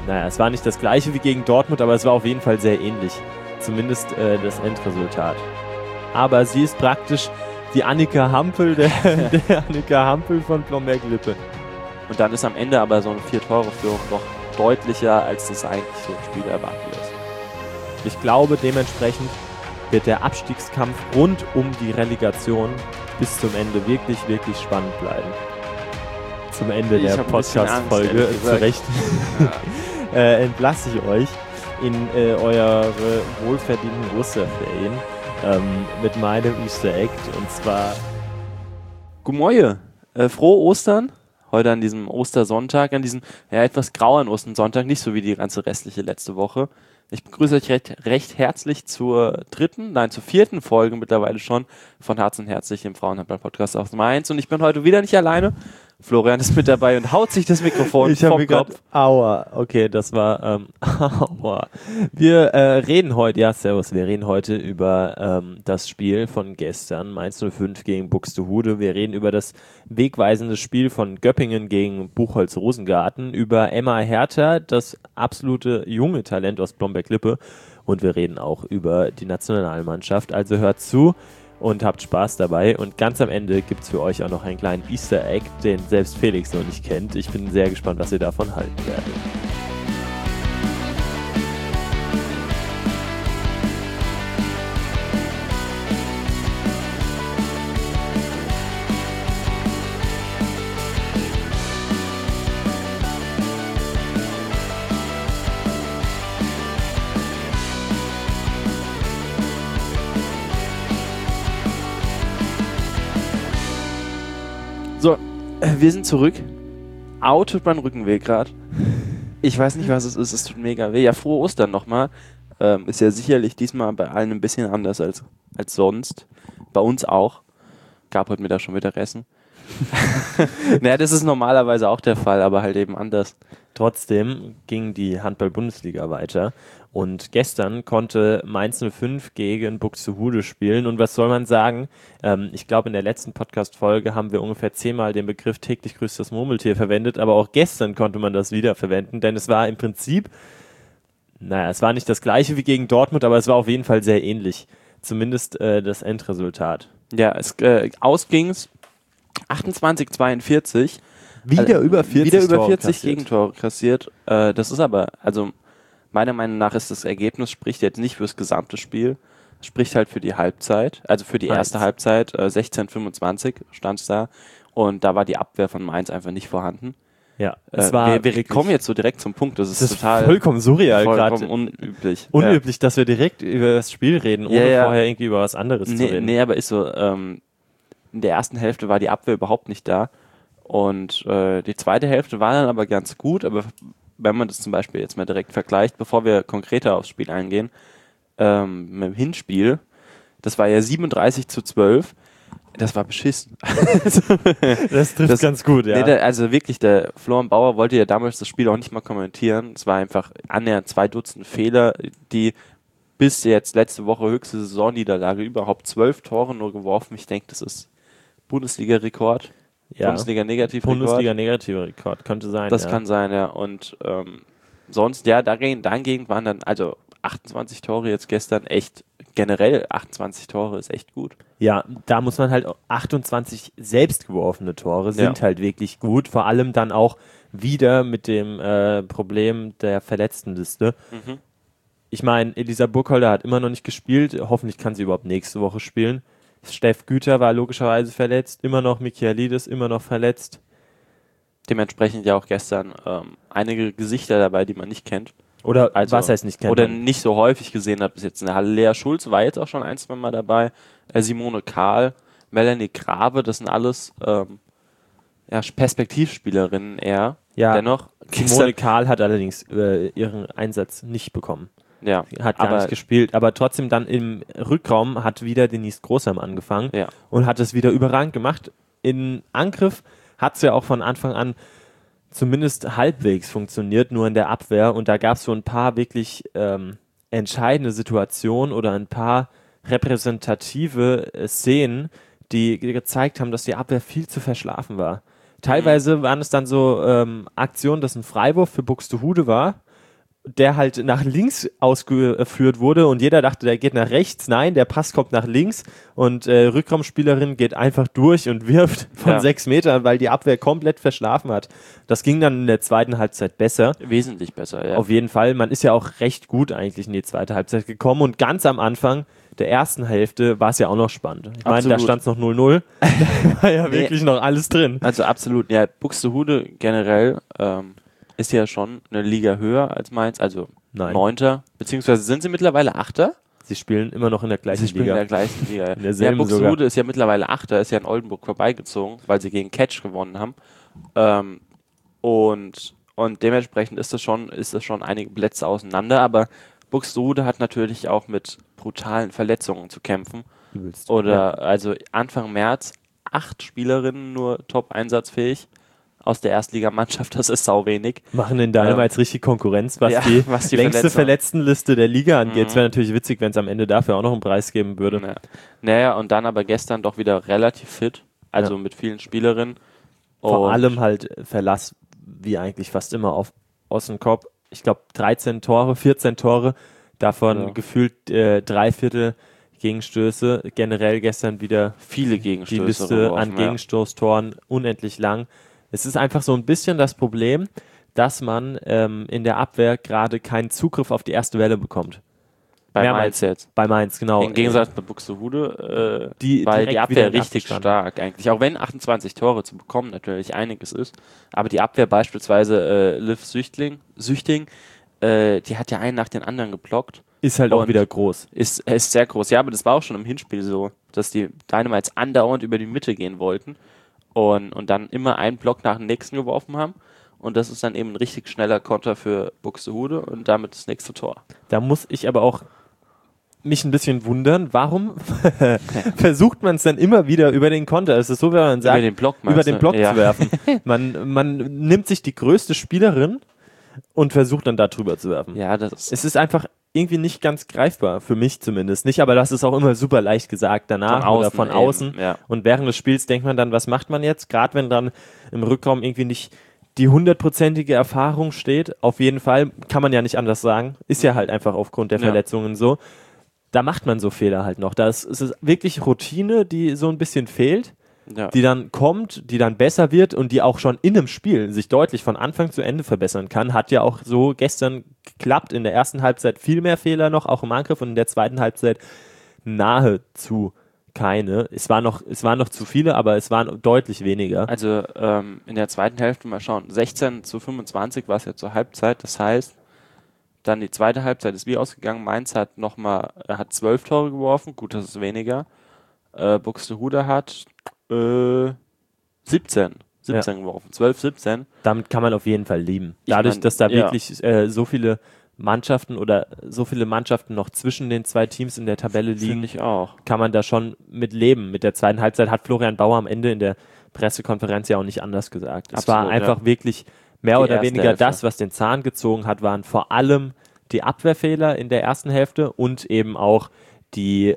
naja, es war nicht das gleiche wie gegen Dortmund, aber es war auf jeden Fall sehr ähnlich. Zumindest das Endresultat. Aber sie ist praktisch die Annika Hampel, der Annika Hampel von Blomberg-Lippe. Und dann ist am Ende aber so eine 4-Tore-Führung noch deutlicher, als das eigentlich so ein Spiel erwarten lässt. Ich glaube, dementsprechend wird der Abstiegskampf rund um die Relegation bis zum Ende wirklich, wirklich spannend bleiben. Zum Ende der Podcast-Folge, zu Recht, entlasse ich euch in eure wohlverdienten Osterferien mit meinem Easter Egg, und zwar Gumoje, frohe Ostern, heute an diesem Ostersonntag, an diesem etwas grauen Ostersonntag, nicht so wie die ganze restliche letzte Woche. Ich begrüße euch recht herzlich zur vierten Folge mittlerweile schon von Herz und Herzlich, dem Frauenhandball-Podcast aus Mainz. Und ich bin heute wieder nicht alleine. Florian ist mit dabei und haut sich das Mikrofon vom Kopf. Aua, okay, das war aua. Wir reden heute, wir reden heute über das Spiel von gestern, Mainz 05 gegen Buxtehude. Wir reden über das wegweisende Spiel von Göppingen gegen Buchholz-Rosengarten, über Emma Hertha, das absolute junge Talent aus Blomberg-Lippe, und wir reden auch über die Nationalmannschaft. Also hört zu und habt Spaß dabei, und ganz am Ende gibt es für euch auch noch einen kleinen Easter Egg, den selbst Felix noch nicht kennt. Ich bin sehr gespannt, was ihr davon halten werdet. So, wir sind zurück. Au, tut mein Rücken weh gerade. Ich weiß nicht, was es ist. Es tut mega weh. Ja, frohe Ostern nochmal. Ist ja sicherlich diesmal bei allen ein bisschen anders als sonst. Bei uns auch. Gab heute Mittag schon Mittagessen. Naja, das ist normalerweise auch der Fall, aber halt eben anders. Trotzdem ging die Handball-Bundesliga weiter, und gestern konnte Mainz 05 gegen Buxtehude spielen, und was soll man sagen? Ich glaube, in der letzten Podcast-Folge haben wir ungefähr 10-mal den Begriff täglich grüßt das Murmeltier verwendet, aber auch gestern konnte man das wieder verwenden, denn es war im Prinzip, naja, es war nicht das gleiche wie gegen Dortmund, aber es war auf jeden Fall sehr ähnlich. Zumindest das Endresultat. Ja, ausging es 28-42. Wieder über 40 Gegentore kassiert. Das ist aber, also meiner Meinung nach ist das Ergebnis, spricht jetzt nicht fürs gesamte Spiel, spricht halt für die Halbzeit, also für die erste Halbzeit, 16-25 stand es da, und da war die Abwehr von Mainz einfach nicht vorhanden. Ja, es war wir kommen jetzt so direkt zum Punkt, das ist total vollkommen surreal, vollkommen unüblich. Unüblich, dass wir direkt über das Spiel reden, ohne vorher irgendwie über was anderes zu reden. Nee, aber ist so, in der ersten Hälfte war die Abwehr überhaupt nicht da. Und die zweite Hälfte war dann aber ganz gut, aber wenn man das zum Beispiel jetzt mal direkt vergleicht, bevor wir konkreter aufs Spiel eingehen, mit dem Hinspiel, das war ja 37-12, das war beschissen. Das trifft ganz gut, ja. Nee, also wirklich, der Florian Bauer wollte ja damals das Spiel auch nicht mal kommentieren. Es war einfach annähernd 2 Dutzend Fehler, die bis jetzt letzte Woche höchste Saisonniederlage überhaupt 12 Tore nur geworfen. Ich denke, das ist Bundesliga-Rekord. Ja. Bundesliga-Negativrekord könnte sein. Das kann sein, ja. Und sonst, ja, dagegen waren dann, also 28 Tore jetzt gestern, echt generell 28 Tore ist echt gut. Ja, da muss man halt 28 selbst geworfene Tore sind halt wirklich gut, vor allem dann auch wieder mit dem Problem der Verletztenliste. Mhm. Ich meine, Elisa Burkholder hat immer noch nicht gespielt, hoffentlich kann sie überhaupt nächste Woche spielen. Steff Güter war logischerweise verletzt, immer noch Michaelidis, immer noch verletzt. Dementsprechend ja auch gestern einige Gesichter dabei, die man nicht kennt. Oder was heißt nicht kennt? Oder nicht so häufig gesehen hat bis jetzt in der Halle. Lea Schulz war jetzt auch schon 1-2 Mal dabei. Simone Kahl, Melanie Grabe, das sind alles Perspektivspielerinnen eher. Ja, dennoch. Simone Kahl hat allerdings ihren Einsatz nicht bekommen. Ja, hat gar nicht gespielt, aber trotzdem dann im Rückraum hat wieder Denise Großheim angefangen und hat es wieder überragend gemacht. In Angriff hat es ja auch von Anfang an zumindest halbwegs funktioniert, nur in der Abwehr, und da gab es so ein paar wirklich entscheidende Situationen oder ein paar repräsentative Szenen, die gezeigt haben, dass die Abwehr viel zu verschlafen war. Teilweise waren es dann so Aktionen, dass ein Freiwurf für Buxtehude war, der halt nach links ausgeführt wurde und jeder dachte, der geht nach rechts. Nein, der Pass kommt nach links und Rückraumspielerin geht einfach durch und wirft von 6 Metern, weil die Abwehr komplett verschlafen hat. Das ging dann in der zweiten Halbzeit besser. Wesentlich besser, ja. Auf jeden Fall. Man ist ja auch recht gut eigentlich in die zweite Halbzeit gekommen und ganz am Anfang der ersten Hälfte war es ja auch noch spannend. Ich meine, da stand es noch 0-0. Da war ja wirklich noch alles drin. Also absolut. Ja, Buxtehude generell ist ja schon eine Liga höher als Mainz, also 9. Beziehungsweise sind sie mittlerweile 8. Sie spielen immer noch in der gleichen Liga. Sie spielen in der gleichen Liga. In derselben Buxtehude sogar. ist ja mittlerweile 8. Ist ja in Oldenburg vorbeigezogen, weil sie gegen Catch gewonnen haben. Und dementsprechend ist das schon einige Plätze auseinander, aber Buxtehude hat natürlich auch mit brutalen Verletzungen zu kämpfen. Also Anfang März 8 Spielerinnen nur top einsatzfähig aus der Erstligamannschaft, das ist sau wenig. Machen den Dynamites richtig Konkurrenz, was die längste Verletztenliste der Liga angeht. Es wäre natürlich witzig, wenn es am Ende dafür auch noch einen Preis geben würde. Ja. Naja, und dann aber gestern doch wieder relativ fit, also mit vielen Spielerinnen. Vor allem halt Verlass, wie eigentlich fast immer, auf Ossenkop. Ich glaube 13 Tore, 14 Tore, davon gefühlt 3/4 Gegenstöße. Generell gestern wieder viele Gegenstöße. Die Liste an Gegenstoßtoren unendlich lang. Es ist einfach so ein bisschen das Problem, dass man in der Abwehr gerade keinen Zugriff auf die erste Welle bekommt. Bei Mainz jetzt. Bei Mainz, genau. Im Gegensatz bei Buxtehude, weil die Abwehr richtig stark eigentlich. Auch wenn 28 Tore zu bekommen natürlich einiges ist. Aber die Abwehr beispielsweise Liv Süchting, die hat ja einen nach den anderen geblockt. Ist halt auch wieder groß. Ist sehr groß. Ja, aber das war auch schon im Hinspiel so, dass die Dynamites andauernd über die Mitte gehen wollten und dann immer einen Block nach dem nächsten geworfen haben. Und das ist dann eben ein richtig schneller Konter für Buxtehude und damit das nächste Tor. Da muss ich aber auch mich ein bisschen wundern, warum versucht man es dann immer wieder über den Konter? Es ist so, wenn man sagt, über den Block zu werfen. Man nimmt sich die größte Spielerin und versucht dann da drüber zu werfen. Ja, es ist einfach irgendwie nicht ganz greifbar, für mich zumindest nicht, aber das ist auch immer super leicht gesagt danach oder von außen. Ja. Und während des Spiels denkt man dann, was macht man jetzt? Gerade wenn dann im Rückraum irgendwie nicht die 100%ige Erfahrung steht, auf jeden Fall, kann man ja nicht anders sagen, ist ja halt einfach aufgrund der Verletzungen so. Da macht man so Fehler halt noch. Es ist wirklich Routine, die so ein bisschen fehlt, die dann kommt, die dann besser wird und die auch schon in einem Spiel sich deutlich von Anfang zu Ende verbessern kann. Hat ja auch so gestern geklappt. In der ersten Halbzeit viel mehr Fehler noch, auch im Angriff, und in der zweiten Halbzeit nahezu keine. Es waren noch zu viele, aber es waren deutlich weniger. Also in der zweiten Hälfte mal schauen. 16:25 war es ja zur Halbzeit. Das heißt, dann die zweite Halbzeit ist wie ausgegangen. Mainz hat 12 Tore geworfen. Gut, das ist weniger. Buxtehude hat 17 geworfen. 12, 17. Damit kann man auf jeden Fall leben. Dadurch, dass da wirklich so viele Mannschaften noch zwischen den zwei Teams in der Tabelle liegen, ich auch, kann man da schon mit leben. Mit der zweiten Halbzeit hat Florian Bauer am Ende in der Pressekonferenz ja auch nicht anders gesagt. Es war einfach wirklich mehr oder weniger das, was den Zahn gezogen hat, waren vor allem die Abwehrfehler in der ersten Hälfte und eben auch die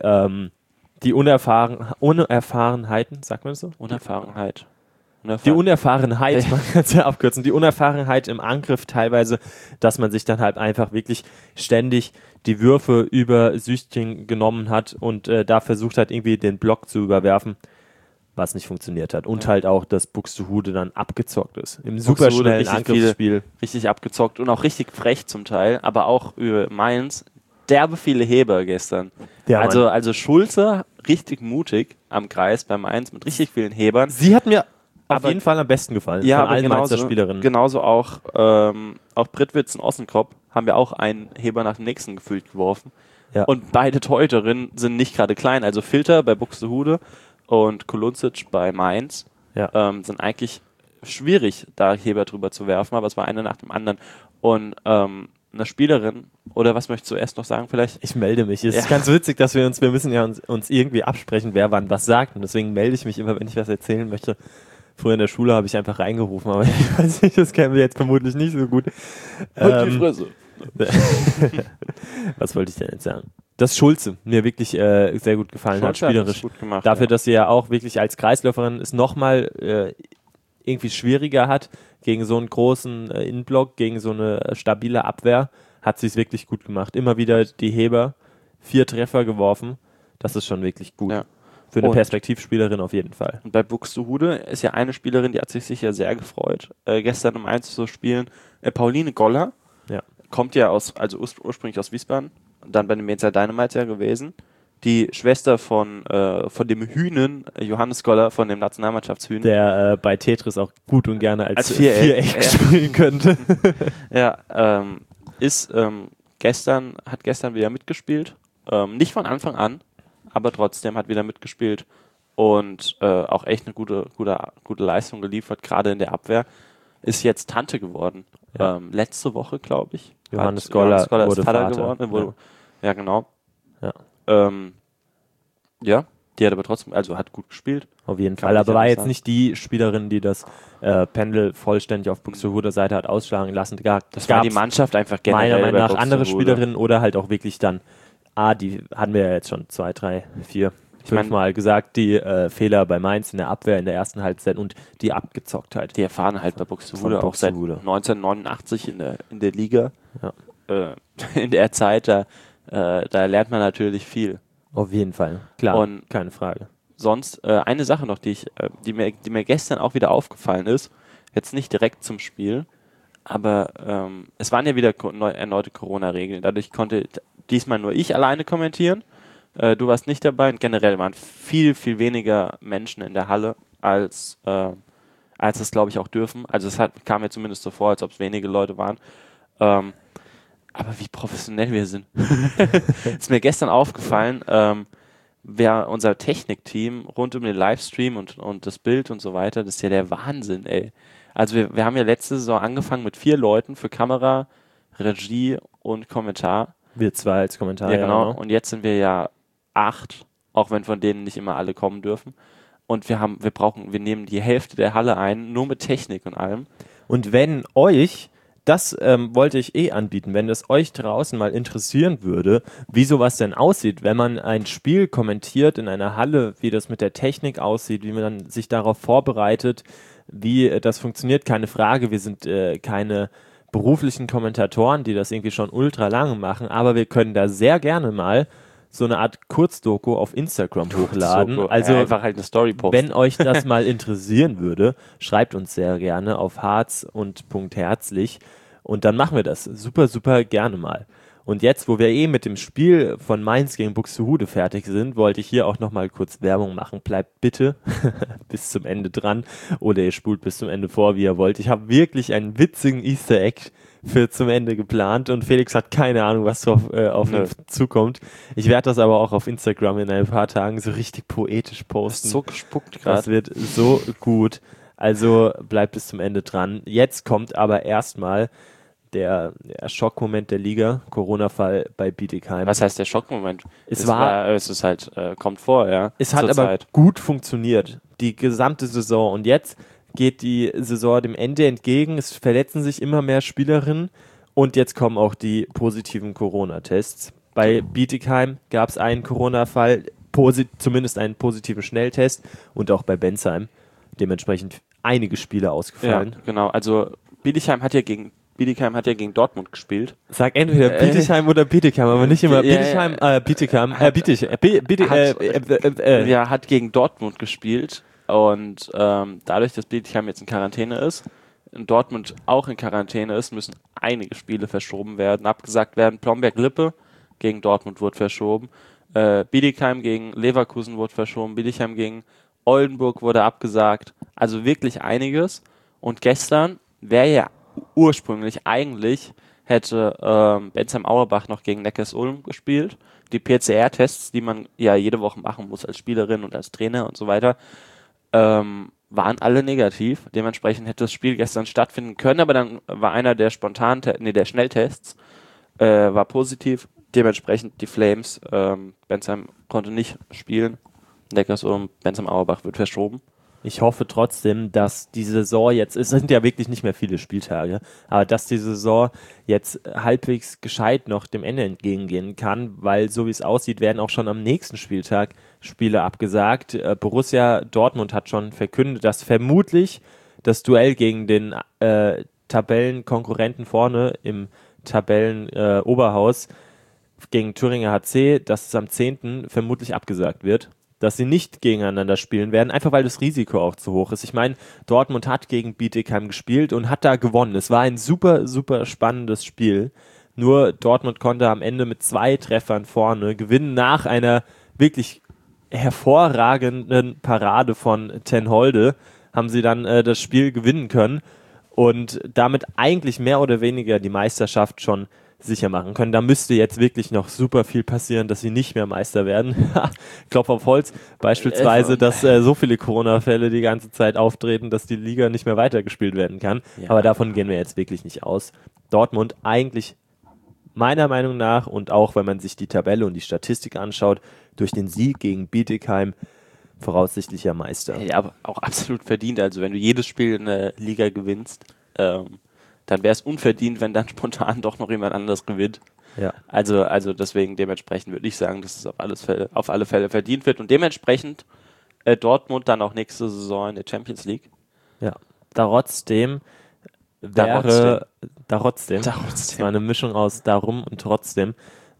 Unerfahrenheiten, sagt man das so? Die Unerfahrenheit, man kann es ja abkürzen, die Unerfahrenheit im Angriff teilweise, dass man sich dann halt einfach wirklich ständig die Würfe über Süchting genommen hat und da versucht hat, irgendwie den Block zu überwerfen, was nicht funktioniert hat. Und halt auch, dass Buxtehude dann abgezockt ist. Im superschnellen Angriffsspiel. Richtig abgezockt und auch richtig frech zum Teil, aber auch über Mainz. Derbe viele Heber gestern. Ja, also Schulze richtig mutig am Kreis bei Mainz mit richtig vielen Hebern. Sie hat mir auf jeden Fall am besten gefallen. Ja, von allen Mainzer Spielerinnen. Genauso auch Brittwitz und Ossenkop haben wir auch einen Heber nach dem nächsten gefühlt geworfen. Ja. Und beide Torhüterinnen sind nicht gerade klein. Also Filter bei Buxtehude und Kolunzic bei Mainz sind eigentlich schwierig, da Heber drüber zu werfen, aber es war einer nach dem anderen. Und eine Spielerin, oder was möchtest du erst noch sagen vielleicht? Ich melde mich. Es ist ganz witzig, dass wir müssen ja uns irgendwie absprechen, wer wann was sagt. Und deswegen melde ich mich immer, wenn ich was erzählen möchte. Früher in der Schule habe ich einfach reingerufen, aber ich weiß nicht, das kennen wir jetzt vermutlich nicht so gut. Die Fresse. Was wollte ich denn jetzt sagen? Dass Schulze mir wirklich sehr gut gefallen hat, spielerisch. Gut gemacht, dafür, dass sie ja auch wirklich als Kreisläuferin es nochmal irgendwie schwieriger hat, gegen so einen großen Innenblock, gegen so eine stabile Abwehr, hat sie es wirklich gut gemacht. Immer wieder die Heber, 4 Treffer geworfen. Das ist schon wirklich gut. Ja. Für eine Und- Perspektivspielerin auf jeden Fall. Und bei Buxtehude ist ja eine Spielerin, die hat sich sicher sehr gefreut, gestern um 1 zu spielen. Pauline Goller Ja. kommt ja ursprünglich aus Wiesbaden und dann bei den Mainzer Dynamites ja gewesen. Die Schwester von dem Hühnen, Johannes Goller, von dem Nationalmannschaftshühnen. Der bei Tetris auch gut und gerne als Viereck, Viereck spielen könnte. Ja, hat gestern wieder mitgespielt. Nicht von Anfang an, aber trotzdem hat wieder mitgespielt und auch echt eine gute Leistung geliefert, gerade in der Abwehr. Ist jetzt Tante geworden. Ja. Letzte Woche, glaube ich. Johannes Goller ist wurde Vater Vater. geworden. Ja, genau. Ja. Ja, die hat aber trotzdem, also hat gut gespielt. Auf jeden Kann Fall, man aber nicht war anders jetzt sagen. nicht die Spielerin, die das Pendel vollständig auf Buxtehuder Seite hat ausschlagen lassen. Das war die Mannschaft einfach generell. meiner Meinung nach bei andere Buxtehude. Spielerinnen oder halt auch wirklich dann, die hatten wir ja jetzt schon 2, 3, 4, Ich mein- 5 Mal gesagt, die Fehler bei Mainz in der Abwehr in der ersten Halbzeit und die Abgezocktheit. Die erfahren halt bei Buxtehude Von auch seit Buxtehude. 1989 in der Liga. Ja. In der Zeit, da lernt man natürlich viel. Auf jeden Fall, klar, Und- keine Frage. Sonst eine Sache noch, die mir gestern auch wieder aufgefallen ist, jetzt nicht direkt zum Spiel, aber es waren ja wieder erneute Corona-Regeln. Dadurch konnte diesmal nur ich alleine kommentieren. Du warst nicht dabei und generell waren viel, viel weniger Menschen in der Halle, als es, glaube ich, auch dürfen. Also kam mir zumindest so vor, als ob es wenige Leute waren. Aber wie professionell wir sind. Ist mir gestern aufgefallen, unser Technikteam rund um den Livestream und das Bild und so weiter, das ist ja der Wahnsinn, ey. Also wir haben ja letzte Saison angefangen mit 4 Leuten für Kamera, Regie und Kommentar. Wir 2 als Kommentar. Ja, genau. Und jetzt sind wir ja 8, auch wenn von denen nicht immer alle kommen dürfen. Und wir nehmen die Hälfte der Halle ein, nur mit Technik und allem. Und wenn euch, das wollte ich anbieten, wenn es euch draußen mal interessieren würde, wie sowas denn aussieht, wenn man ein Spiel kommentiert in einer Halle, wie das mit der Technik aussieht, wie man sich darauf vorbereitet, wie das funktioniert, keine Frage, wir sind keine beruflichen Kommentatoren, die das irgendwie schon ultra lange machen, aber wir können da sehr gerne mal so eine Art Kurzdoku auf Instagram hochladen. Also einfach halt eine Story posten. wenn euch das mal interessieren würde, schreibt uns sehr gerne auf harz und .herzlich und dann machen wir das super, super gerne mal. Und jetzt, wo wir mit dem Spiel von Mainz gegen Buxtehude fertig sind, wollte ich hier auch nochmal kurz Werbung machen. Bleibt bitte bis zum Ende dran oder ihr spult bis zum Ende vor, wie ihr wollt. Ich habe wirklich einen witzigen Easter Egg für zum Ende geplant und Felix hat keine Ahnung, was auf ihn zukommt. Ich werde das aber auch auf Instagram in ein paar Tagen so richtig poetisch posten. so gespuckt Das gerade. wird so gut. Also bleibt bis zum Ende dran. Jetzt kommt aber erstmal der Schockmoment der Liga, Corona-Fall bei Bietigheim. Was heißt der Schockmoment? Es ist halt, kommt vor, ja. Es hat zur aber Zeit. gut funktioniert, die gesamte Saison. Und jetzt geht die Saison dem Ende entgegen. Es verletzen sich immer mehr Spielerinnen. Und jetzt kommen auch die positiven Corona-Tests. Bei Bietigheim gab es einen Corona-Fall, zumindest einen positiven Schnelltest. Und auch bei Bensheim. Dementsprechend einige Spiele Ja, ausgefallen. genau. Also Bietigheim hat ja gegen Dortmund gespielt. Sag entweder Bietigheim oder Bietigheim, aber nicht immer Ja, Bietigheim, Hat gegen Dortmund gespielt und dadurch, dass Bietigheim jetzt in Quarantäne ist und Dortmund auch in Quarantäne ist, müssen einige Spiele verschoben werden, abgesagt werden. Plomberg-Lippe gegen Dortmund wurde verschoben, Bietigheim gegen Leverkusen wurde verschoben, Bietigheim gegen Oldenburg wurde abgesagt, also wirklich einiges. Und gestern wäre ja ursprünglich eigentlich hätte Bensheim-Auerbach noch gegen Neckars-Ulm gespielt. Die PCR-Tests, die man ja jede Woche machen muss als Spielerin und als Trainer und so weiter, waren alle negativ. Dementsprechend hätte das Spiel gestern stattfinden können, aber dann war einer der der Schnelltests war positiv. Dementsprechend die Flames, Bensheim konnte nicht spielen. Neckars-Ulm, Bensheim-Auerbach wird verschoben. Ich hoffe trotzdem, dass die Saison jetzt, es sind ja wirklich nicht mehr viele Spieltage, aber dass die Saison jetzt halbwegs gescheit noch dem Ende entgegengehen kann, weil so wie es aussieht, werden auch schon am nächsten Spieltag Spiele abgesagt. Borussia Dortmund hat schon verkündet, dass vermutlich das Duell gegen den Tabellenkonkurrenten vorne im Tabellen-Oberhaus gegen Thüringer HC, dass es am 10. vermutlich abgesagt wird, dass sie nicht gegeneinander spielen werden, einfach weil das Risiko auch zu hoch ist. Ich meine, Dortmund hat gegen Bietigheim gespielt und hat da gewonnen. Es war ein super, super spannendes Spiel. Nur Dortmund konnte am Ende mit 2 Treffern vorne gewinnen, nach einer wirklich hervorragenden Parade von Ten Holde haben sie dann das Spiel gewinnen können und damit eigentlich mehr oder weniger die Meisterschaft schon sicher machen können. Da müsste jetzt wirklich noch super viel passieren, dass sie nicht mehr Meister werden. Klopf auf Holz. Beispielsweise, dass so viele Corona-Fälle die ganze Zeit auftreten, dass die Liga nicht mehr weitergespielt werden kann. Ja. Aber davon gehen wir jetzt wirklich nicht aus. Dortmund eigentlich meiner Meinung nach und auch, wenn man sich die Tabelle und die Statistik anschaut, durch den Sieg gegen Bietigheim voraussichtlicher Meister. Ja, aber auch absolut verdient. Also wenn du jedes Spiel in der Liga gewinnst, dann wäre es unverdient, wenn dann spontan doch noch jemand anderes gewinnt. Ja. Also deswegen dementsprechend würde ich sagen, dass es auf alle Fälle verdient wird und dementsprechend Dortmund dann auch nächste Saison in der Champions League. Ja. Trotzdem wäre trotzdem. Das war eine Mischung aus darum und trotzdem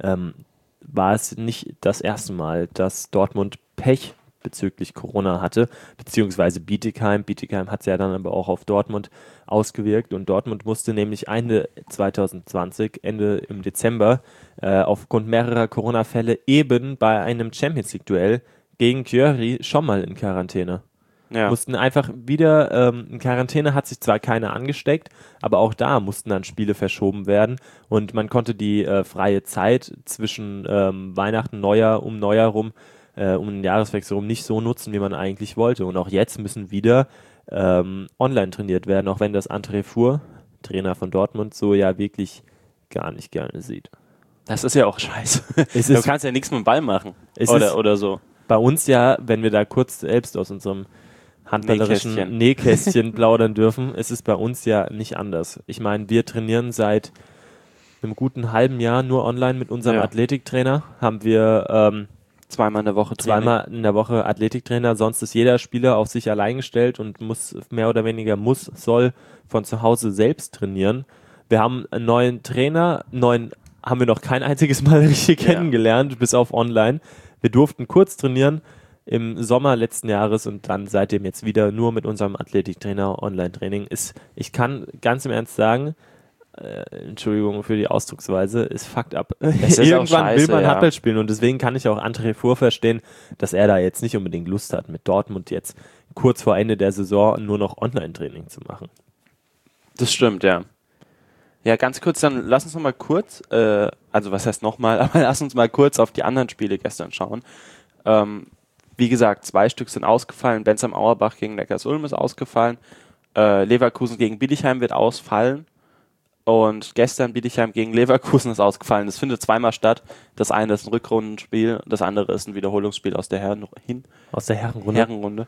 war es nicht das erste Mal, dass Dortmund Pech bezüglich Corona hatte, beziehungsweise Bietigheim. Bietigheim hat es ja dann aber auch auf Dortmund ausgewirkt und Dortmund musste nämlich Ende 2020, Ende im Dezember, aufgrund mehrerer Corona-Fälle eben bei einem Champions-League-Duell gegen Győri schon mal in Quarantäne. Ja. Mussten einfach wieder, in Quarantäne hat sich zwar keiner angesteckt, aber auch da mussten dann Spiele verschoben werden und man konnte die freie Zeit zwischen Weihnachten, Neujahr rum, um den Jahreswechsel rum nicht so nutzen, wie man eigentlich wollte. Und auch jetzt müssen wieder online trainiert werden, auch wenn das André Fuhr, Trainer von Dortmund, so ja wirklich gar nicht gerne sieht. Das ist ja auch scheiße. Du kannst ja nichts mit dem Ball machen. Oder so. Bei uns ja, wenn wir da kurz selbst aus unserem handballerischen Nähkästchen plaudern dürfen, ist es bei uns ja nicht anders. Ich meine, wir trainieren seit einem guten halben Jahr nur online mit unserem Athletiktrainer. Haben wir zweimal in der Woche Training. Zweimal in der Woche Athletiktrainer, sonst ist jeder Spieler auf sich allein gestellt und muss mehr oder weniger soll von zu Hause selbst trainieren. Wir haben einen neuen Trainer, haben wir noch kein einziges Mal richtig kennengelernt, bis auf online. Wir durften kurz trainieren im Sommer letzten Jahres und dann seitdem jetzt wieder nur mit unserem Athletiktrainer Online-Training. Ich kann ganz im Ernst sagen, Entschuldigung für die Ausdrucksweise, ist fucked up. Irgendwann will man Handball spielen und deswegen kann ich auch André Fuhr verstehen, dass er da jetzt nicht unbedingt Lust hat, mit Dortmund jetzt kurz vor Ende der Saison nur noch Online-Training zu machen. Das stimmt, ja. Ja, ganz kurz, dann lass uns noch mal kurz, also was heißt nochmal, aber lass uns mal kurz auf die anderen Spiele gestern schauen. Wie gesagt, 2 Stück sind ausgefallen, Bensheim Auerbach gegen Neckarsulm ist ausgefallen, Leverkusen gegen Bietigheim wird ausfallen. Und gestern Bietigheim gegen Leverkusen ist ausgefallen. Das findet zweimal statt. Das eine ist ein Rückrundenspiel, das andere ist ein Wiederholungsspiel aus der Hinrunde.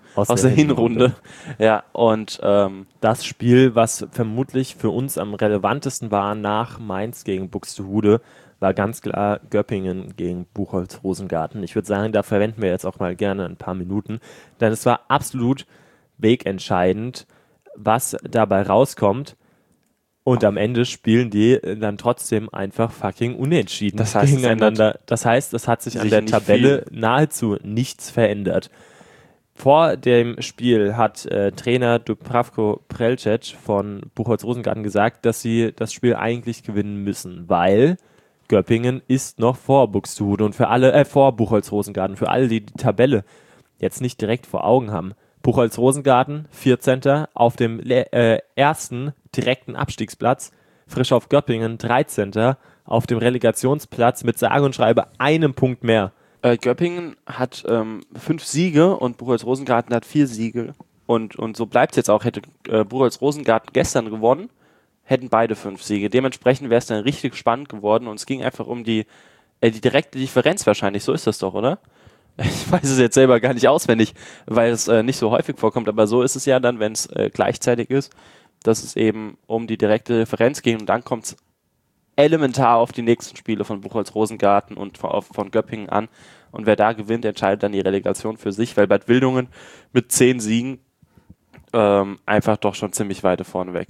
Ja, und das Spiel, was vermutlich für uns am relevantesten war nach Mainz gegen Buxtehude, war ganz klar Göppingen gegen Buchholz-Rosengarten. Ich würde sagen, da verwenden wir jetzt auch mal gerne ein paar Minuten, denn es war absolut wegentscheidend, was dabei rauskommt. Und am Ende spielen die dann trotzdem einfach fucking unentschieden gegeneinander. Das heißt, es hat sich an der Tabelle nahezu nichts verändert. Vor dem Spiel hat Trainer Dubravko Prelcec von Buchholz-Rosengarten gesagt, dass sie das Spiel eigentlich gewinnen müssen, weil Göppingen ist noch vor Buxtehude und vor Buchholz-Rosengarten. Für alle, die die Tabelle jetzt nicht direkt vor Augen haben. Buchholz-Rosengarten, 14. auf dem ersten direkten Abstiegsplatz. Frisch auf Göppingen, 13. auf dem Relegationsplatz mit sage und schreibe einem Punkt mehr. Göppingen hat 5 Siege und Buchholz-Rosengarten hat 4 Siege. Und so bleibt es jetzt auch. Hätte Buchholz-Rosengarten gestern gewonnen, hätten beide 5 Siege. Dementsprechend wäre es dann richtig spannend geworden und es ging einfach um die direkte Differenz wahrscheinlich. So ist das doch, oder? Ich weiß es jetzt selber gar nicht auswendig, weil es nicht so häufig vorkommt, aber so ist es ja dann, wenn es gleichzeitig ist, dass es eben um die direkte Differenz ging und dann kommt es elementar auf die nächsten Spiele von Buchholz-Rosengarten und von Göppingen an und wer da gewinnt, entscheidet dann die Relegation für sich, weil Bad Wildungen mit 10 Siegen einfach doch schon ziemlich weit vorne weg ist.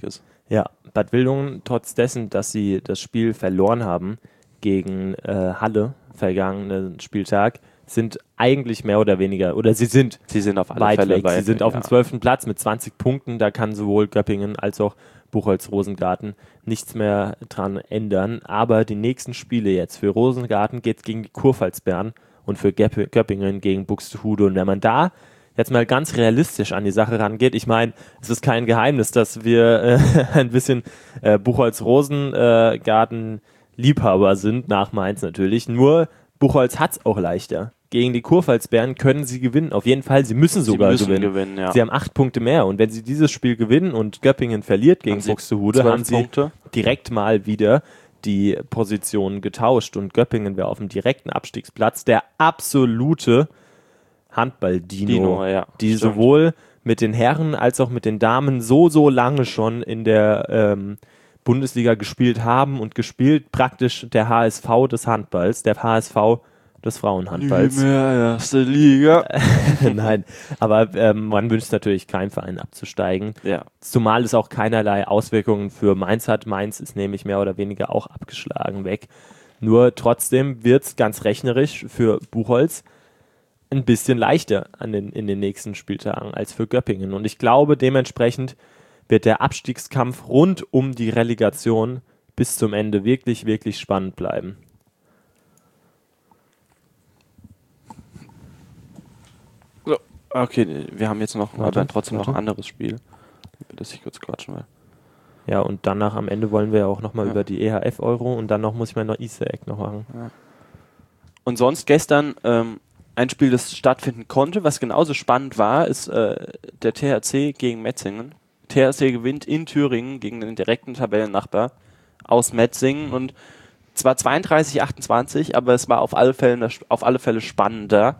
Ja, Bad Wildungen, trotz dessen, dass sie das Spiel verloren haben gegen Halle vergangenen Spieltag, sind eigentlich mehr oder weniger, oder sie sind auf alle weit Fälle weg. Sie sind auf dem 12. Platz mit 20 Punkten. Da kann sowohl Göppingen als auch Buchholz-Rosengarten nichts mehr dran ändern. Aber die nächsten Spiele jetzt für Rosengarten geht es gegen die Kurpfalz-Bären und für Göppingen gegen Buxtehude. Und wenn man da jetzt mal ganz realistisch an die Sache rangeht, ich meine, es ist kein Geheimnis, dass wir ein bisschen Buchholz-Rosengarten-Liebhaber sind, nach Mainz natürlich. Nur Buchholz hat es auch leichter. Gegen die Kurpfalz-Bären können sie gewinnen. Auf jeden Fall, sie müssen gewinnen. Ja. Sie haben 8 Punkte mehr. Und wenn sie dieses Spiel gewinnen und Göppingen verliert gegen Buxtehude, haben sie direkt mal wieder die Position getauscht. Und Göppingen wäre auf dem direkten Abstiegsplatz der absolute Handball-Dino, die sowohl mit den Herren als auch mit den Damen so lange schon in der Bundesliga gespielt haben und gespielt praktisch der HSV des Handballs, der HSV des Frauenhandballs. Nie mehr erste Liga. Nein, aber man wünscht natürlich keinen Verein abzusteigen. Ja. Zumal es auch keinerlei Auswirkungen für Mainz hat. Mainz ist nämlich mehr oder weniger auch abgeschlagen weg. Nur trotzdem wird es ganz rechnerisch für Buchholz ein bisschen leichter in den nächsten Spieltagen als für Göppingen. Und ich glaube, dementsprechend wird der Abstiegskampf rund um die Relegation bis zum Ende wirklich, wirklich spannend bleiben. So, okay, wir haben jetzt noch aber trotzdem noch ein anderes Spiel, über das ich kurz quatschen will. Ja, und danach am Ende wollen wir ja auch nochmal über die EHF-Euro und dann muss ich mal noch Easter Egg noch machen. Ja. Und sonst gestern ein Spiel, das stattfinden konnte, was genauso spannend war, ist der THC gegen Metzingen. THC gewinnt in Thüringen gegen den direkten Tabellennachbar aus Metzingen und zwar 32-28, aber es war auf alle Fälle spannender.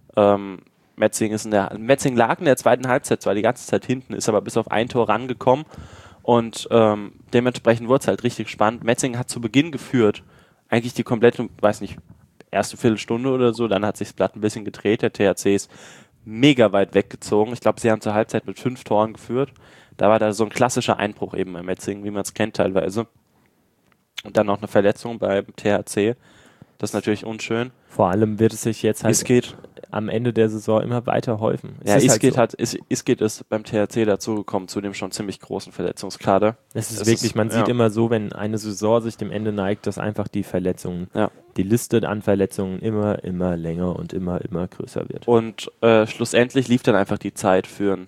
Metzingen lag in der zweiten Halbzeit zwar die ganze Zeit hinten, ist aber bis auf ein Tor rangekommen und dementsprechend wurde es halt richtig spannend. Metzingen hat zu Beginn geführt, eigentlich die komplette, weiß nicht, erste Viertelstunde oder so, dann hat sich das Blatt ein bisschen gedreht, der THC ist mega weit weggezogen. Ich glaube, sie haben zur Halbzeit mit 5 Toren geführt. Da war da so ein klassischer Einbruch eben bei Metzingen, wie man es kennt teilweise. Und dann noch eine Verletzung beim THC. Das ist natürlich unschön. Vor allem wird es sich jetzt halt am Ende der Saison immer weiter häufen. Ja, Isket ist beim THC dazugekommen, zu dem schon ziemlich großen Verletzungskader. Es ist wirklich, man sieht immer so, wenn eine Saison sich dem Ende neigt, dass einfach die Verletzungen, die Liste an Verletzungen immer länger und immer größer wird. Und schlussendlich lief dann einfach die Zeit für ein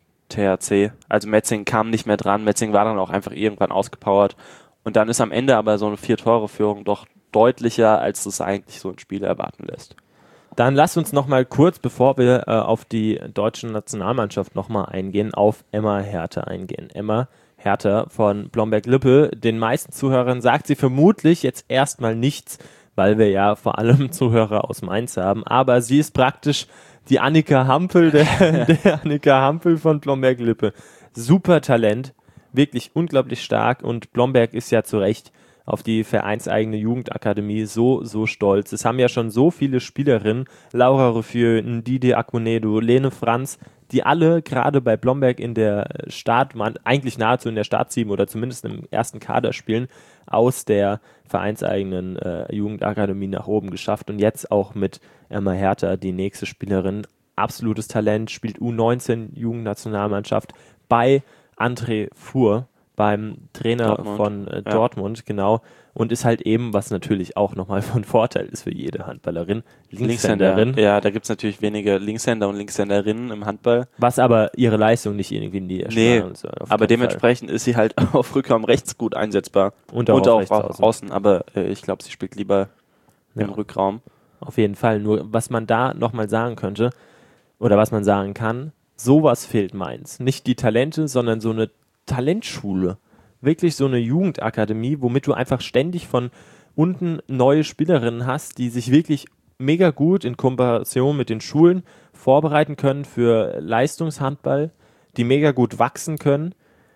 THC. Also Metzingen kam nicht mehr dran, Metzingen war dann auch einfach irgendwann ausgepowert. Und dann ist am Ende aber so eine 4-Tore-Führung doch deutlicher, als das eigentlich so ein Spiel erwarten lässt. Dann lass uns nochmal kurz, bevor wir auf die deutsche Nationalmannschaft nochmal eingehen, auf Emma Hertha eingehen. Emma Hertha von Blomberg-Lippe, den meisten Zuhörern sagt sie vermutlich jetzt erstmal nichts, weil wir ja vor allem Zuhörer aus Mainz haben, aber sie ist praktisch die Annika Hampel, der Annika Hampel von Blomberg-Lippe. Super Talent, wirklich unglaublich stark und Blomberg ist ja zu Recht auf die vereinseigene Jugendakademie so stolz. Es haben ja schon so viele Spielerinnen, Laura Ruffieux, Ndidi Akunedo, Lene Franz, die alle gerade bei Blomberg in der eigentlich nahezu in der Startteam oder zumindest im ersten Kader spielen, aus der vereinseigenen Jugendakademie nach oben geschafft und jetzt auch mit Emma Hertha, die nächste Spielerin, absolutes Talent, spielt U19 Jugendnationalmannschaft bei André Fuhr, beim Trainer von Dortmund, genau, und ist halt eben, was natürlich auch nochmal von Vorteil ist für jede Handballerin, Linkshänderin. Ja, da gibt es natürlich wenige Linkshänder und Linkshänderinnen im Handball. Was aber ihre Leistung nicht irgendwie niederschlagen. Nee, aber dementsprechend ist sie halt auf Rückraum rechts gut einsetzbar. Und auch auf außen, aber ich glaube, sie spielt lieber im Rückraum. Auf jeden Fall, nur was man da nochmal sagen könnte, oder was man sagen kann, sowas fehlt Mainz. Nicht die Talente, sondern so eine Talentschule, wirklich so eine Jugendakademie, womit du einfach ständig von unten neue Spielerinnen hast, die sich wirklich mega gut in Kooperation mit den Schulen vorbereiten können für Leistungshandball, die mega gut wachsen können,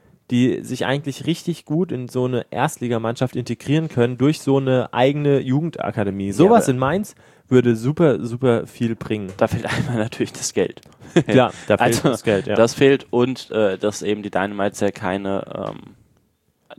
die sich eigentlich richtig gut in so eine Erstligamannschaft integrieren können durch so eine eigene Jugendakademie. Sowas in Mainz würde super, super viel bringen. Da fehlt einmal natürlich das Geld. Klar, da fehlt das Geld, ja. Das fehlt und dass eben die Dynamites ja keine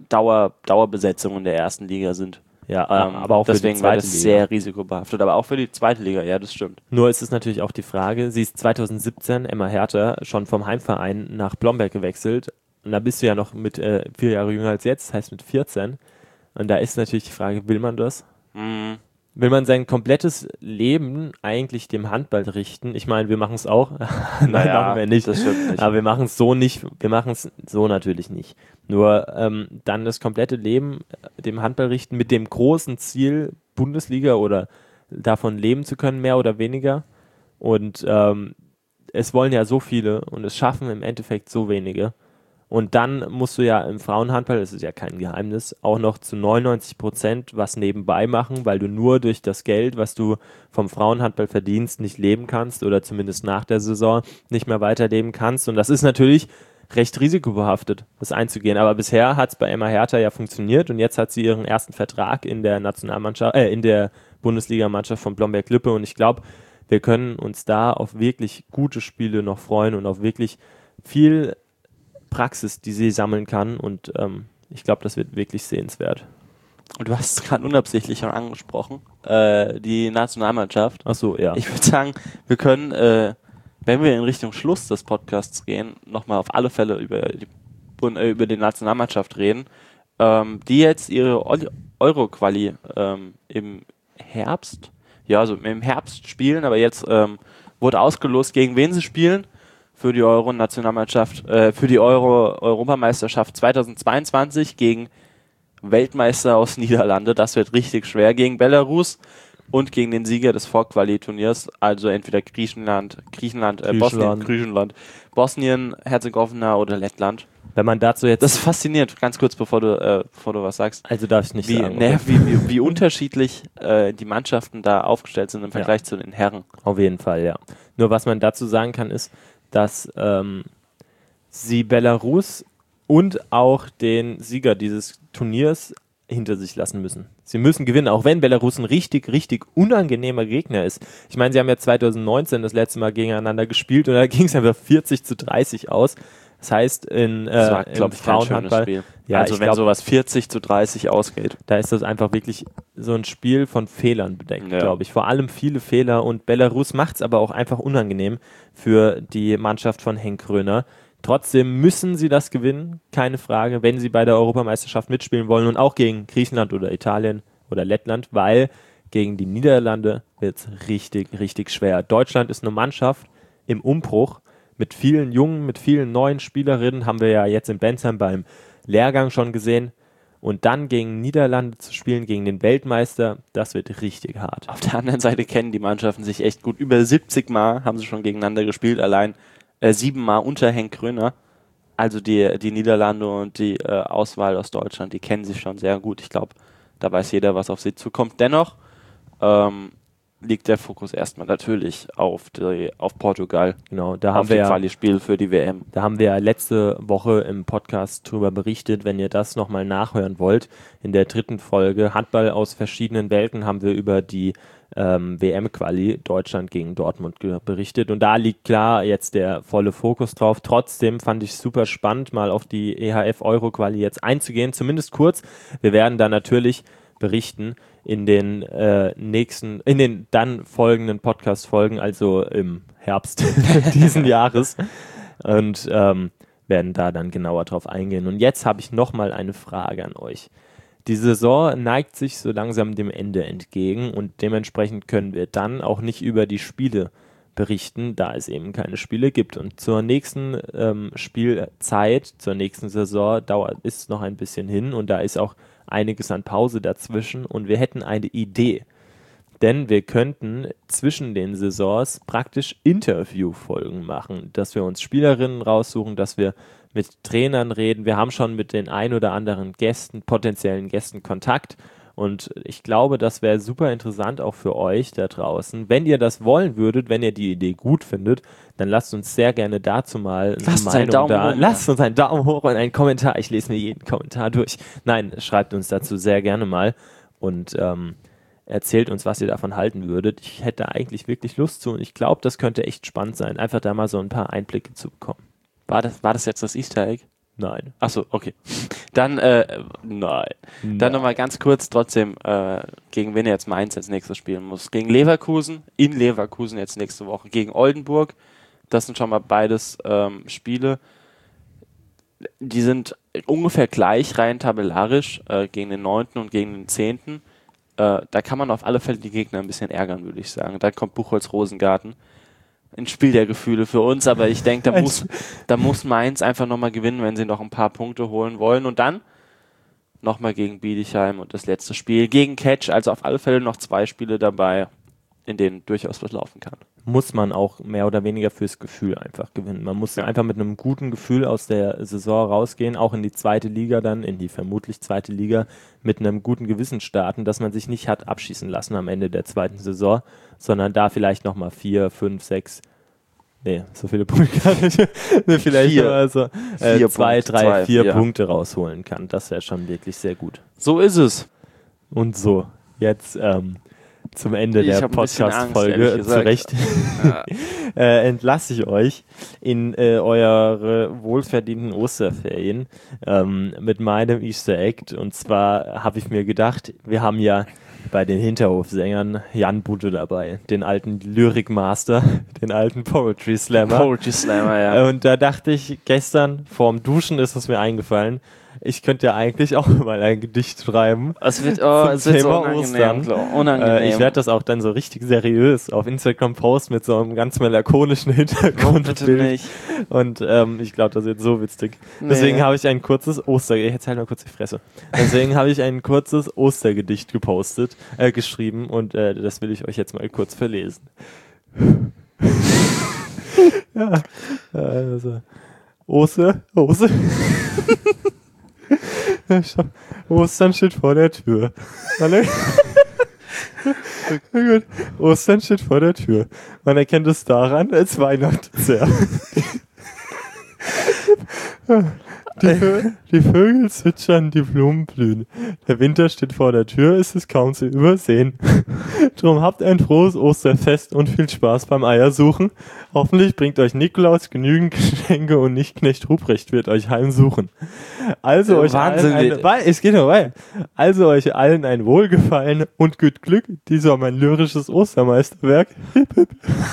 Dauerbesetzung in der ersten Liga sind. Ja, aber auch für die deswegen zweite wird es Liga. sehr risikobehaftet, aber auch für die zweite Liga, ja, das stimmt. Nur ist es natürlich auch die Frage, sie ist 2017, Emma Hertha, schon vom Heimverein nach Blomberg gewechselt. Und da bist du ja noch mit 4 Jahre jünger als jetzt, das heißt mit 14. Und da ist natürlich die Frage, will man das? Mhm. Will man sein komplettes Leben eigentlich dem Handball richten? Ich meine, wir machen es auch. Nein, machen wir nicht. Das stimmt nicht. Aber wir machen es so nicht. Wir machen es so natürlich nicht. Nur dann das komplette Leben dem Handball richten mit dem großen Ziel, Bundesliga oder davon leben zu können, mehr oder weniger. Und es wollen ja so viele und es schaffen im Endeffekt so wenige. Und dann musst du ja im Frauenhandball, das ist ja kein Geheimnis, auch noch zu 99% was nebenbei machen, weil du nur durch das Geld, was du vom Frauenhandball verdienst, nicht leben kannst oder zumindest nach der Saison nicht mehr weiterleben kannst. Und das ist natürlich recht risikobehaftet, das einzugehen. Aber bisher hat es bei Emma Hertha ja funktioniert und jetzt hat sie ihren ersten Vertrag in der Nationalmannschaft, in der Bundesligamannschaft von Blomberg-Lippe. Und ich glaube, wir können uns da auf wirklich gute Spiele noch freuen und auf wirklich viel Praxis, die sie sammeln kann, und ich glaube, das wird wirklich sehenswert. Und du hast es gerade unabsichtlich schon angesprochen, die Nationalmannschaft. Ach so, ja. Ich würde sagen, wir können, wenn wir in Richtung Schluss des Podcasts gehen, nochmal auf alle Fälle über die Nationalmannschaft reden, die jetzt ihre Euro-Quali im Herbst, ja, also im Herbst spielen, aber jetzt wurde ausgelost, gegen wen sie spielen. Für die Euro-Nationalmannschaft, für die Europameisterschaft 2022 gegen Weltmeister aus Niederlande. Das wird richtig schwer gegen Belarus und gegen den Sieger des Vorquali-Turniers, also entweder Griechenland, Bosnien, Herzegowina oder Lettland. Wenn man dazu jetzt... Das ist faszinierend, ganz kurz, bevor du was sagst. Also darf ich nicht sagen. Wie unterschiedlich die Mannschaften da aufgestellt sind im Vergleich zu den Herren. Auf jeden Fall, ja. Nur was man dazu sagen kann, ist, dass sie Belarus und auch den Sieger dieses Turniers hinter sich lassen müssen. Sie müssen gewinnen, auch wenn Belarus ein richtig, richtig unangenehmer Gegner ist. Ich meine, sie haben ja 2019 das letzte Mal gegeneinander gespielt und da ging es einfach 40-30 aus. Das heißt, im Frauenhandball, ja, also wenn sowas 40-30 ausgeht, da ist das einfach wirklich so ein Spiel von Fehlern bedeckt, glaube ich. Vor allem viele Fehler, und Belarus macht es aber auch einfach unangenehm für die Mannschaft von Henk Gröner. Trotzdem müssen sie das gewinnen, keine Frage, wenn sie bei der Europameisterschaft mitspielen wollen, und auch gegen Griechenland oder Italien oder Lettland, weil gegen die Niederlande wird es richtig, richtig schwer. Deutschland ist eine Mannschaft im Umbruch, mit vielen jungen, mit vielen neuen Spielerinnen, haben wir ja jetzt in Bensheim beim Lehrgang schon gesehen. Und dann gegen Niederlande zu spielen, gegen den Weltmeister, das wird richtig hart. Auf der anderen Seite kennen die Mannschaften sich echt gut. Über 70 Mal haben sie schon gegeneinander gespielt, allein 7 Mal unter Henk Gröner. Also die Niederlande und die Auswahl aus Deutschland, die kennen sich schon sehr gut. Ich glaube, da weiß jeder, was auf sie zukommt. Dennoch liegt der Fokus erstmal natürlich auf Portugal. Genau, da haben wir ja Quali-Spiel für die WM. Da haben wir ja letzte Woche im Podcast drüber berichtet. Wenn ihr das nochmal nachhören wollt, in der 3. Folge Handball aus verschiedenen Welten haben wir über die WM-Quali Deutschland gegen Dortmund berichtet. Und da liegt klar jetzt der volle Fokus drauf. Trotzdem fand ich es super spannend, mal auf die EHF-Euro-Quali jetzt einzugehen, zumindest kurz. Wir werden da natürlich berichten in den dann folgenden Podcast-Folgen, also im Herbst diesen Jahres, und werden da dann genauer drauf eingehen. Und jetzt habe ich nochmal eine Frage an euch. Die Saison neigt sich so langsam dem Ende entgegen und dementsprechend können wir dann auch nicht über die Spiele berichten, da es eben keine Spiele gibt. Und zur nächsten Spielzeit, zur nächsten Saison ist noch ein bisschen hin, und da ist auch einiges an Pause dazwischen, und wir hätten eine Idee. Denn wir könnten zwischen den Saisons praktisch Interviewfolgen machen, dass wir uns Spielerinnen raussuchen, dass wir mit Trainern reden. Wir haben schon mit den ein oder anderen potenziellen Gästen Kontakt, und ich glaube, das wäre super interessant auch für euch da draußen. Wenn ihr das wollen würdet, wenn ihr die Idee gut findet, dann lasst uns sehr gerne dazu mal eine Meinung da. Lasst uns einen Daumen hoch und einen Kommentar. Ich lese mir jeden Kommentar durch. Nein, schreibt uns dazu sehr gerne mal und erzählt uns, was ihr davon halten würdet. Ich hätte eigentlich wirklich Lust zu, und ich glaube, das könnte echt spannend sein, einfach da mal so ein paar Einblicke zu bekommen. War das jetzt das Easter Egg? Nein. Achso, okay. Dann, nein. Dann nochmal ganz kurz trotzdem, gegen wen er jetzt Mainz als nächstes spielen muss. Gegen Leverkusen, in Leverkusen jetzt nächste Woche. Gegen Oldenburg, das sind schon mal beides Spiele. Die sind ungefähr gleich, rein tabellarisch, gegen den 9. und gegen den 10. Da kann man auf alle Fälle die Gegner ein bisschen ärgern, würde ich sagen. Dann kommt Buchholz-Rosengarten. Ein Spiel der Gefühle für uns, aber ich denke, da muss Mainz einfach nochmal gewinnen, wenn sie noch ein paar Punkte holen wollen. Und dann nochmal gegen Bietigheim und das letzte Spiel gegen Ketsch. Also auf alle Fälle noch 2 Spiele dabei, in denen durchaus was laufen kann. Muss man auch mehr oder weniger fürs Gefühl einfach gewinnen. Man muss einfach mit einem guten Gefühl aus der Saison rausgehen, auch in die 2. Liga dann, in die vermutlich 2. Liga, mit einem guten Gewissen starten, dass man sich nicht hat abschießen lassen am Ende der 2. Saison, sondern da vielleicht nochmal 4, 5, 6, nee, so viele Punkte gar nicht, vielleicht 2, 3, 4 Punkte rausholen kann. Das wäre schon wirklich sehr gut. So ist es. Und so, jetzt zum Ende der Podcast-Folge, zu Recht, entlasse ich euch in eure wohlverdienten Osterferien mit meinem Easter Egg. Und zwar habe ich mir gedacht, wir haben ja bei den Hinterhofsängern Jan Budde dabei, den alten Lyrikmaster, den alten Poetry Slammer. Ja. Und da dachte ich, gestern vorm Duschen ist es mir eingefallen, ich könnte ja eigentlich auch mal ein Gedicht schreiben. Es wird so unangenehm. Ich werde das auch dann so richtig seriös auf Instagram posten mit so einem ganz melancholischen Hintergrundbild. Nicht. Und ich glaube, das wird so witzig. Deswegen habe ich ein kurzes jetzt halt mal kurz die Fresse. Deswegen habe ich ein kurzes Ostergedicht geschrieben und das will ich euch jetzt mal kurz verlesen. Ja, also Ostern steht vor der Tür. Gut. Ostern steht vor der Tür. Man erkennt es daran, als Weihnachten sehr. Die Vögel zwitschern, die Blumen blühen. Der Winter steht vor der Tür, ist es kaum zu übersehen. Drum habt ein frohes Osterfest und viel Spaß beim Eiersuchen. Hoffentlich bringt euch Nikolaus genügend Geschenke und nicht Knecht Ruprecht wird euch heimsuchen. Also euch allen ein Wohlgefallen und gut Glück. Dies war mein lyrisches Ostermeisterwerk. Hip, hip.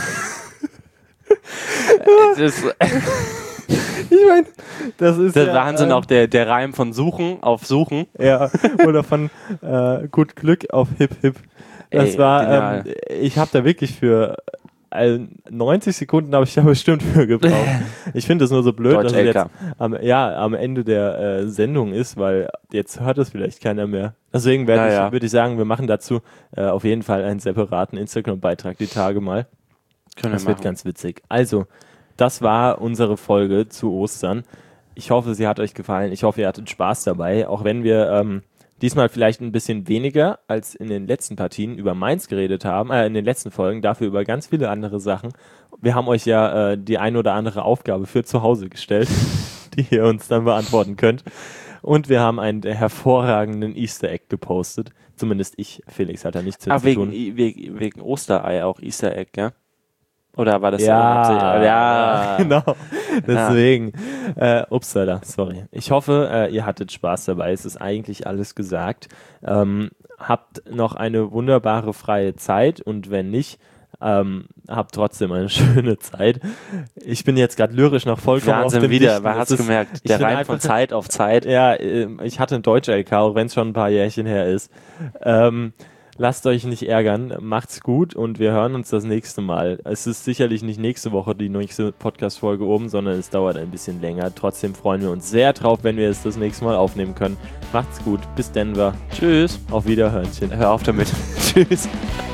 Ich meine, das ist der Wahnsinn, auch der Reim von Suchen auf Suchen. Ja, oder von gut Glück auf Hip Hip. Das war, ich habe da wirklich für 90 Sekunden habe ich da bestimmt für gebraucht. Ich finde es nur so blöd, dass es jetzt am Ende der Sendung ist, weil jetzt hört es vielleicht keiner mehr. Deswegen würde ich sagen, wir machen dazu auf jeden Fall einen separaten Instagram-Beitrag die Tage mal. Das wird ganz witzig. Also, das war unsere Folge zu Ostern. Ich hoffe, sie hat euch gefallen. Ich hoffe, ihr hattet Spaß dabei. Auch wenn wir diesmal vielleicht ein bisschen weniger als in den letzten Partien über Mainz geredet haben, in den letzten Folgen, dafür über ganz viele andere Sachen. Wir haben euch ja die ein oder andere Aufgabe für zu Hause gestellt, die ihr uns dann beantworten könnt. Und wir haben einen hervorragenden Easter Egg gepostet. Zumindest ich. Felix hat da nichts zu tun. Wegen Osterei auch Easter Egg, ja? Oder war das ja, genau. Deswegen, upsala, sorry. Ich hoffe, ihr hattet Spaß dabei. Es ist eigentlich alles gesagt. Habt noch eine wunderbare freie Zeit und wenn nicht, habt trotzdem eine schöne Zeit. Ich bin jetzt gerade lyrisch noch vollkommen Wahnsinn, auf dem wieder, man hat's gemerkt. Der Reim von Zeit auf Zeit. Ja, ich hatte ein Deutsch-LK, auch wenn es schon ein paar Jährchen her ist. Lasst euch nicht ärgern, macht's gut und wir hören uns das nächste Mal. Es ist sicherlich nicht nächste Woche die nächste Podcast-Folge oben, sondern es dauert ein bisschen länger. Trotzdem freuen wir uns sehr drauf, wenn wir es das nächste Mal aufnehmen können. Macht's gut, bis Denver. Tschüss. Auf Wiederhörnchen. Hör auf damit. Tschüss.